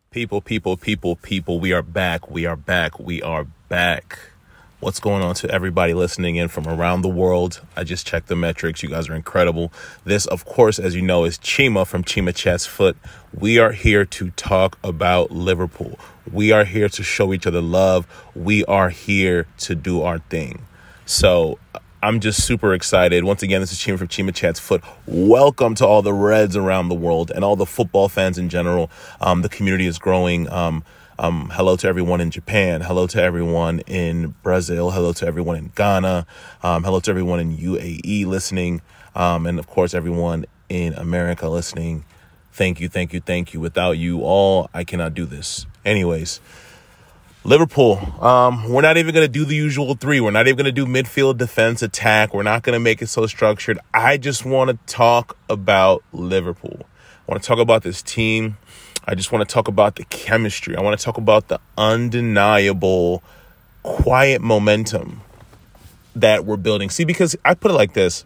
People, we are back. What's going on to everybody listening in from around the world? I just checked the metrics. You guys are incredible. This, of course, as you know, is Chima from Chima Chats Foot. We are here to talk about Liverpool. We are here to show each other love. We are here to do our thing. So I'm just super excited. Once again, this is Chima from Chima Chats Foot. Welcome to all the Reds around the world and all the football fans in general. The community is growing. Hello to everyone in Japan. Hello to everyone in Brazil. Hello to everyone in Ghana. Hello to everyone in UAE listening. And of course, everyone in America listening. Thank you. Without you all, I cannot do this. Anyways, Liverpool, we're not even going to do the usual three. We're not even going to do midfield, defense, attack. We're not going to make it so structured. I just want to talk about Liverpool. I want to talk about this team. I just want to talk about the chemistry. I want to talk about the undeniable, quiet momentum that we're building. See, because I put it like this.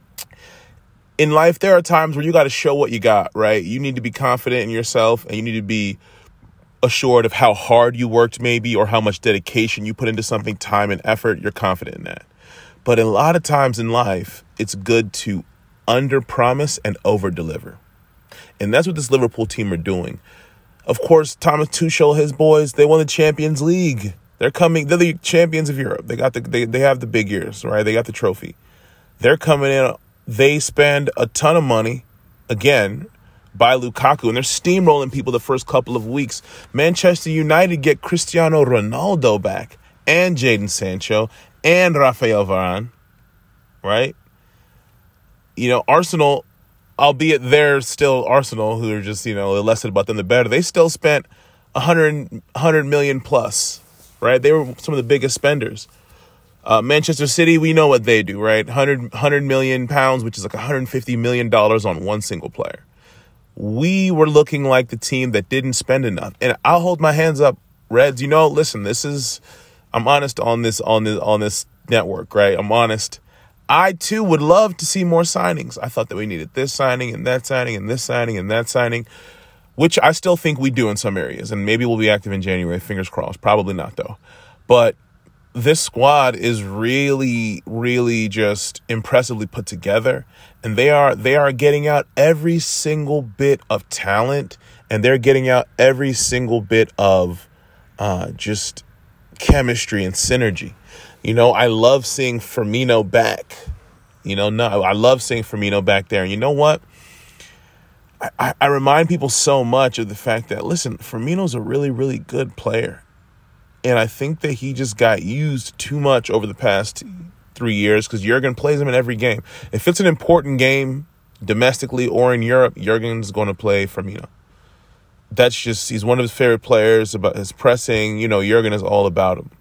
In life, there are times where you got to show what you got, right? You need to be confident in yourself, and you need to be assured of how hard you worked maybe, or how much dedication you put into something, time and effort. You're confident in that. But a lot of times in life, it's good to under-promise and over-deliver. And that's what this Liverpool team are doing. Of course, Thomas Tuchel, his boys, they won the Champions League. They're the champions of Europe. They have the big ears, right? They got the trophy. They're coming in. They spend a ton of money, again, by Lukaku, and they're steamrolling people the first couple of weeks. Manchester United get Cristiano Ronaldo back, and Jadon Sancho, and Rafael Varane, right? You know, Arsenal, albeit they're still Arsenal, who are just, the less about them, the better. They still spent 100 million plus, right? They were some of the biggest spenders. Manchester City, we know what they do, right? 100 million pounds, which is like $150 million on one single player. We were looking like the team that didn't spend enough. And I'll hold my hands up, Reds. Listen, I'm honest on this network, right? I'm honest. I, too, would love to see more signings. I thought that we needed this signing and that signing and this signing and that signing, which I still think we do in some areas. And maybe we'll be active in January. Fingers crossed. Probably not, though. But this squad is really, really just impressively put together. And they are getting out every single bit of talent. And they're getting out every single bit of just chemistry and synergy. I love seeing Firmino back. I love seeing Firmino back there. And you know what? I remind people so much of the fact that, listen, Firmino's a really, really good player. And I think that he just got used too much over the past 3 years because Jurgen plays him in every game. If it's an important game domestically or in Europe, Jurgen's going to play Firmino. He's one of his favorite players. About his pressing, Jurgen is all about him.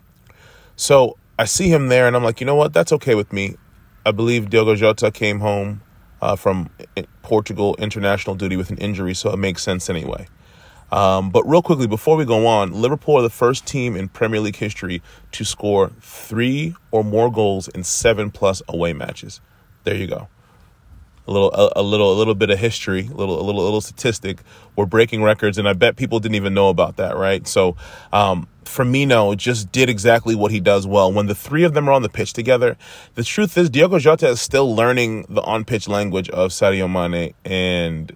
So I see him there, and I'm like, you know what? That's okay with me. I believe Diogo Jota came home from Portugal international duty with an injury, so it makes sense anyway. But real quickly, before we go on, Liverpool are the first team in Premier League history to score 3 or more goals in 7+ away matches. There you go. A little bit of history, a little statistic. We're breaking records, and I bet people didn't even know about that, right? So Firmino just did exactly what he does well. When the three of them are on the pitch together, the truth is Diogo Jota is still learning the on-pitch language of Sadio Mane and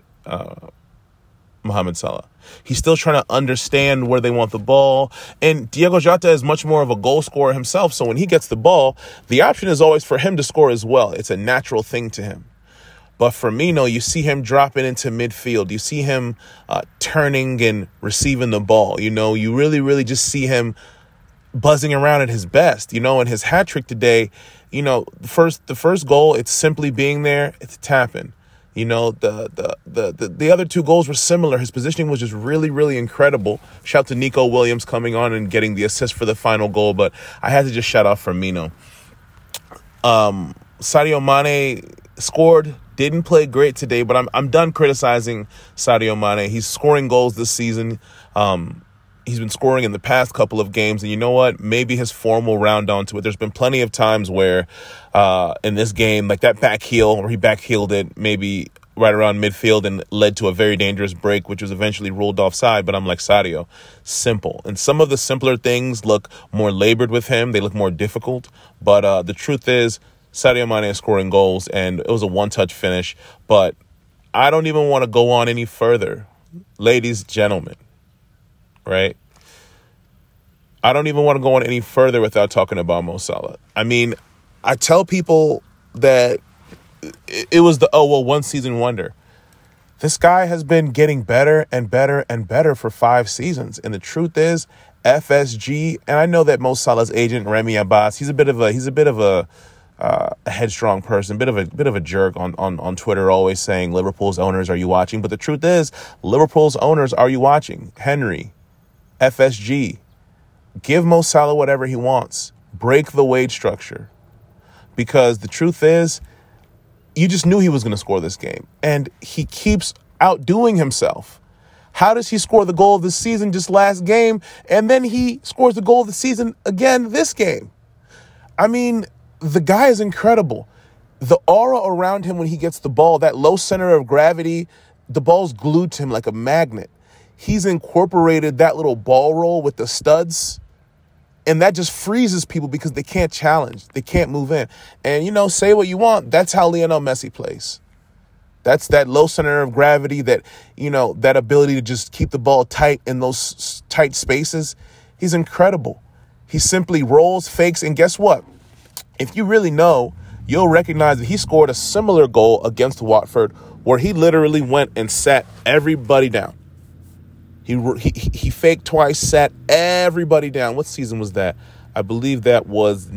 Mohamed Salah. He's still trying to understand where they want the ball. And Diogo Jota is much more of a goal scorer himself. So when he gets the ball, the option is always for him to score as well. It's a natural thing to him. But Firmino, you see him dropping into midfield. You see him turning and receiving the ball. You really, really just see him buzzing around at his best. And his hat trick today, the first goal, it's simply being there. It's tapping. The other two goals were similar. His positioning was just really, really incredible. Shout out to Nico Williams coming on and getting the assist for the final goal. But I had to just shout out Firmino. Sadio Mane scored. Didn't play great today, but I'm done criticizing Sadio Mane. He's scoring goals this season. He's been scoring in the past couple of games, and you know what? Maybe his form will round onto it. There's been plenty of times where in this game, like that back heel, where he back heeled it, maybe right around midfield and led to a very dangerous break, which was eventually ruled offside. But I'm like, Sadio, simple. And some of the simpler things look more labored with him. They look more difficult. But the truth is, Sadio Mane is scoring goals, and it was a one-touch finish. But I don't even want to go on any further. Ladies, gentlemen, right? I don't even want to go on any further without talking about Mo Salah. I mean, I tell people that it was the, one season wonder. This guy has been getting better and better and better for 5 seasons. And the truth is, FSG, and I know that Mo Salah's agent, Remy Abbas, he's a bit of a headstrong person, bit of a jerk on Twitter, always saying Liverpool's owners, are you watching? But the truth is, Liverpool's owners, are you watching? Henry, FSG, give Mo Salah whatever he wants. Break the wage structure. Because the truth is, you just knew he was going to score this game. And he keeps outdoing himself. How does he score the goal of the season just last game? And then he scores the goal of the season again this game. I mean, the guy is incredible. The aura around him when he gets the ball, that low center of gravity, the ball's glued to him like a magnet. He's incorporated that little ball roll with the studs. And that just freezes people because they can't challenge. They can't move in. And, say what you want. That's how Lionel Messi plays. That's that low center of gravity, that ability to just keep the ball tight in those tight spaces. He's incredible. He simply rolls, fakes, and guess what? If you really know, you'll recognize that he scored a similar goal against Watford where he literally went and sat everybody down. He faked twice, sat everybody down. What season was that? I believe that was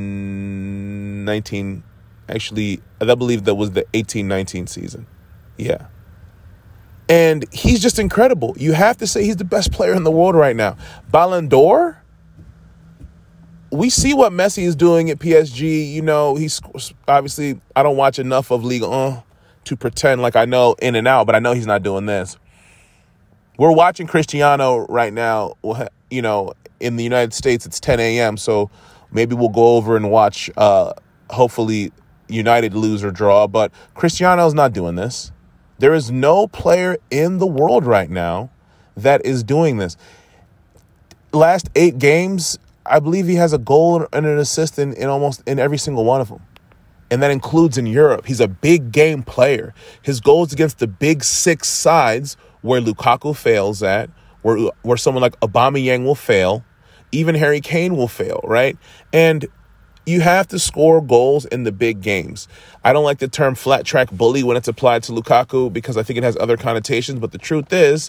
19. Actually, I believe that was the 18-19 season. Yeah. And he's just incredible. You have to say he's the best player in the world right now. Ballon d'Or? We see what Messi is doing at PSG. He's obviously, I don't watch enough of Ligue 1 to pretend like I know in and out, but I know he's not doing this. We're watching Cristiano right now. In the United States, it's 10 a.m. So maybe we'll go over and watch, hopefully, United lose or draw. But Cristiano's not doing this. There is no player in the world right now that is doing this. Last 8 games, I believe he has a goal and an assist in every single one of them. And that includes in Europe. He's a big game player. His goals against the big 6 sides where Lukaku fails at, where someone like Aubameyang will fail, even Harry Kane will fail, right? And you have to score goals in the big games. I don't like the term flat track bully when it's applied to Lukaku because I think it has other connotations, but the truth is,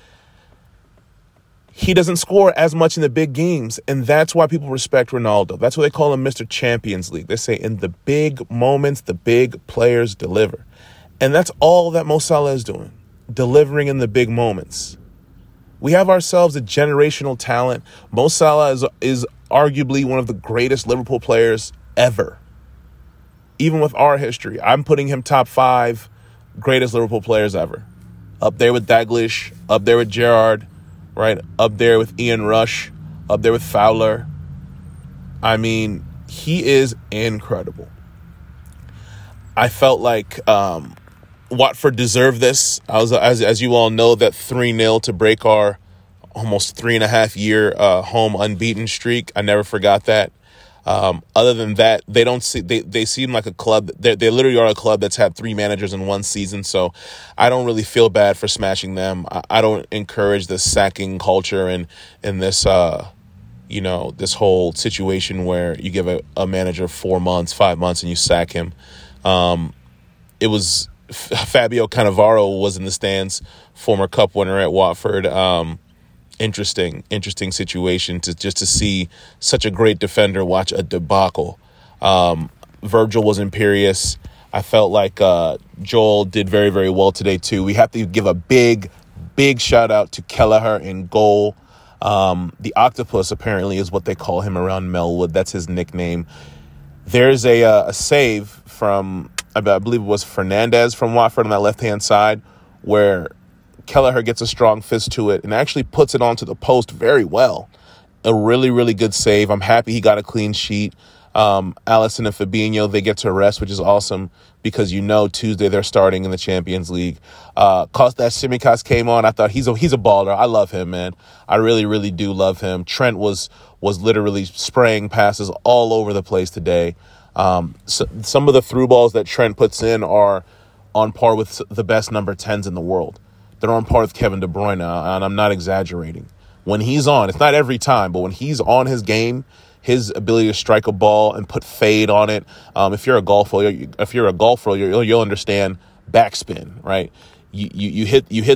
he doesn't score as much in the big games, and that's why people respect Ronaldo. That's why they call him Mr. Champions League. They say in the big moments, the big players deliver. And that's all that Mo Salah is doing. Delivering in the big moments. We have ourselves a generational talent. Mo Salah is arguably one of the greatest Liverpool players ever. Even with our history, I'm putting him top 5 greatest Liverpool players ever. Up there with Dalglish, up there with Gerrard, right? Up there with Ian Rush, up there with Fowler. I mean, he is incredible. I felt like Watford deserved this. As you all know, that 3-0 to break our almost 3.5-year home unbeaten streak. I never forgot that. Other than that, they seem like a club. They literally are a club that's had 3 managers in one season. So I don't really feel bad for smashing them. I don't encourage the sacking culture and this this whole situation where you give a manager 4 months, 5 months, and you sack him. It was Fabio Cannavaro was in the stands, former Cup winner at Watford. Interesting situation to see such a great defender watch a debacle. Virgil was imperious. I felt like Joel did very, very well today too. We have to give a big shout out to Kelleher in goal. The Octopus apparently is what they call him around Melwood. That's his nickname. There's a save from, I believe it was Fernandez from Watford on that left-hand side where Kelleher gets a strong fist to it and actually puts it onto the post very well. A really, really good save. I'm happy he got a clean sheet. Alisson and Fabinho, they get to rest, which is awesome because Tuesday they're starting in the Champions League. Kostas Tsimikas came on. I thought he's a baller. I love him, man. I really, really do love him. Trent was literally spraying passes all over the place today. So some of the through balls that Trent puts in are on par with the best number 10s in the world. They're on par with Kevin De Bruyne, and I'm not exaggerating. When he's on, it's not every time, but when he's on his game, his ability to strike a ball and put fade on it. If you're a golfer, you'll understand backspin, right? You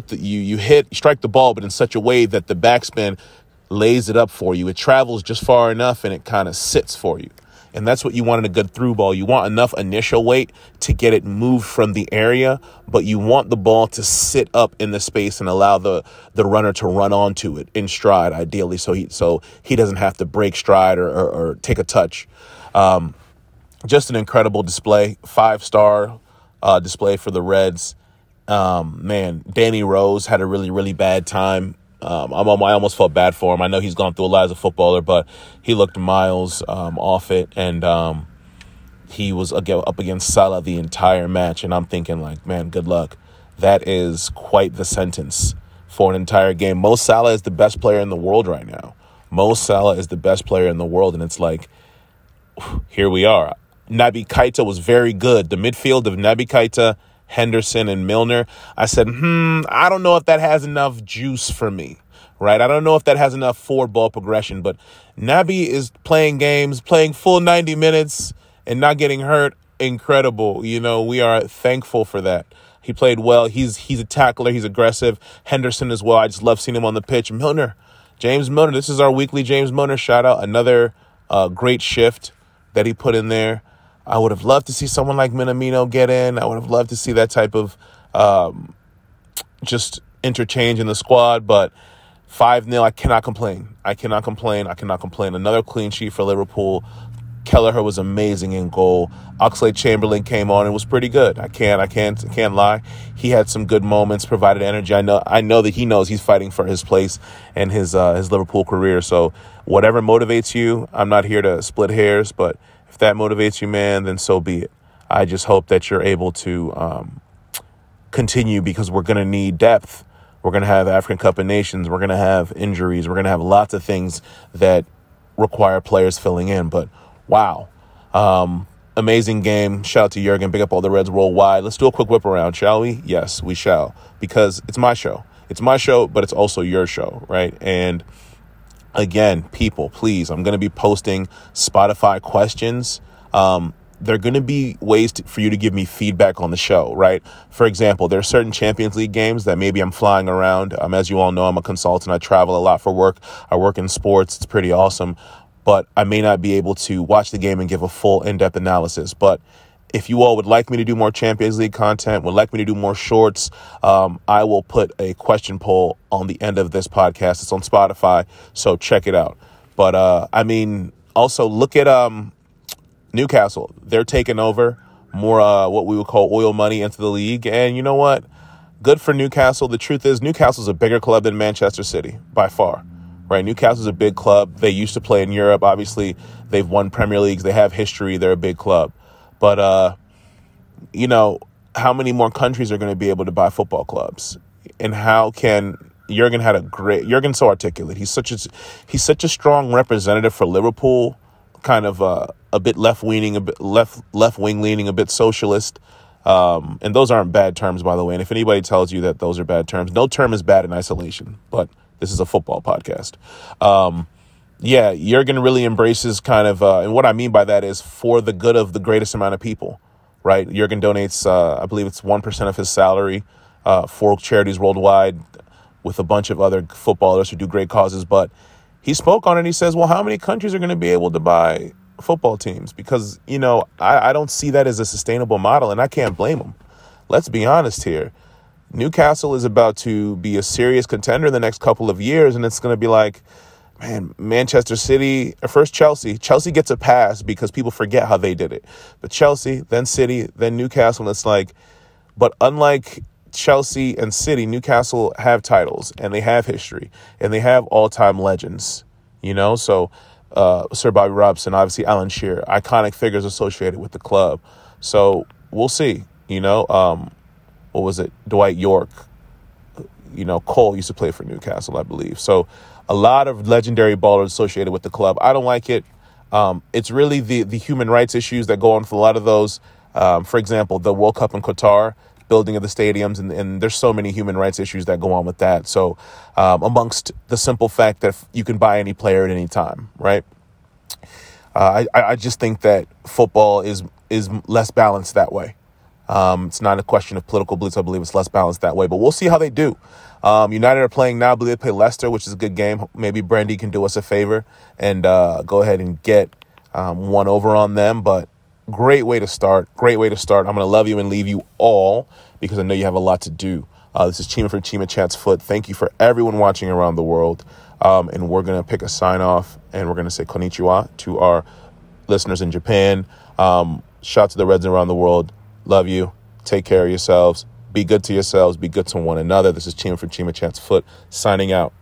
strike the ball, but in such a way that the backspin lays it up for you. It travels just far enough and it kind of sits for you. And that's what you want in a good through ball. You want enough initial weight to get it moved from the area, but you want the ball to sit up in the space and allow the runner to run onto it in stride, ideally, so he doesn't have to break stride or take a touch. Just an incredible display, 5-star display for the Reds. Man, Danny Rose had a really, really bad time. I almost felt bad for him. I know he's gone through a lot as a footballer, but he looked miles off it, and he was up against Salah the entire match, and I'm thinking, like, man, good luck. That is quite the sentence for an entire game. Mo Salah is the best player in the world right now. Mo Salah is the best player in the world, and it's like, here we are. Naby Keita was very good. The midfield of Naby Keita, Henderson, and Milner, I said, I don't know if that has enough juice for me, right? I don't know if that has enough forward ball progression, but Naby is playing games, playing full 90 minutes and not getting hurt. Incredible. We are thankful for that. He played well. He's a tackler. He's aggressive. Henderson as well. I just love seeing him on the pitch. James Milner. This is our weekly James Milner shout out. Another great shift that he put in there. I would have loved to see someone like Minamino get in. I would have loved to see that type of just interchange in the squad. But 5-0, I cannot complain. Another clean sheet for Liverpool. Kelleher was amazing in goal. Oxlade-Chamberlain came on and was pretty good. I can't lie. He had some good moments, provided energy. I know that he knows he's fighting for his place and his Liverpool career. So whatever motivates you, I'm not here to split hairs, but if that motivates you, man, then so be it. I just hope that you're able to continue, because we're going to need depth. We're going to have African Cup of Nations. We're going to have injuries. We're going to have lots of things that require players filling in. But wow, amazing game. Shout out to Jurgen. Big up all the Reds worldwide. Let's do a quick whip around, shall we? Yes, we shall, because it's my show. It's my show, but it's also your show, right? And again, people, please, I'm going to be posting Spotify questions. There are going to be ways for you to give me feedback on the show, right? For example, there are certain Champions League games that maybe I'm flying around. As you all know, I'm a consultant. I travel a lot for work. I work in sports. It's pretty awesome. But I may not be able to watch the game and give a full in-depth analysis. But if you all would like me to do more Champions League content, would like me to do more shorts, I will put a question poll on the end of this podcast. It's on Spotify, so check it out. But, also look at Newcastle. They're taking over more what we would call oil money into the league. And you know what? Good for Newcastle. The truth is Newcastle's a bigger club than Manchester City by far. Right, Newcastle's a big club. They used to play in Europe. Obviously, they've won Premier Leagues. They have history. They're a big club. But, how many more countries are going to be able to buy football clubs? And how can Jurgen's so articulate. He's such a strong representative for Liverpool, kind of a bit left-wing leaning, a bit socialist. And those aren't bad terms, by the way. And if anybody tells you that those are bad terms, no term is bad in isolation. But this is a football podcast. Jurgen really embraces kind of, and what I mean by that is for the good of the greatest amount of people, right? Jurgen donates, I believe it's 1% of his salary for charities worldwide with a bunch of other footballers who do great causes. But he spoke on it and he says, well, how many countries are going to be able to buy football teams? Because, I don't see that as a sustainable model, and I can't blame him. Let's be honest here. Newcastle is about to be a serious contender in the next couple of years, and it's going to be like, man, Manchester City, first Chelsea. Chelsea gets a pass because people forget how they did it. But Chelsea, then City, then Newcastle, and it's like, but unlike Chelsea and City, Newcastle have titles, and they have history, and they have all-time legends, So Sir Bobby Robson, obviously Alan Shearer, iconic figures associated with the club. So we'll see. What was it? Dwight York. Cole used to play for Newcastle, I believe. So a lot of legendary ballers associated with the club. I don't like it. It's really the human rights issues that go on with a lot of those. For example, the World Cup in Qatar, building of the stadiums, and there's so many human rights issues that go on with that. So amongst the simple fact that you can buy any player at any time, right? I just think that football is less balanced that way. It's not a question of political beliefs. I believe it's less balanced that way, but we'll see how they do. United are playing now. I believe they play Leicester, which is a good game. Maybe Brandy can do us a favor and go ahead and get one over on them. But great way to start. Great way to start. I'm going to love you and leave you all because I know you have a lot to do. This is Chima from Chima Chats Foot. Thank you for everyone watching around the world. And we're going to pick a sign off and we're going to say konnichiwa to our listeners in Japan. Shout to the Reds around the world. Love you. Take care of yourselves. Be good to yourselves. Be good to one another. This is Chima from Chima Chats Foot signing out.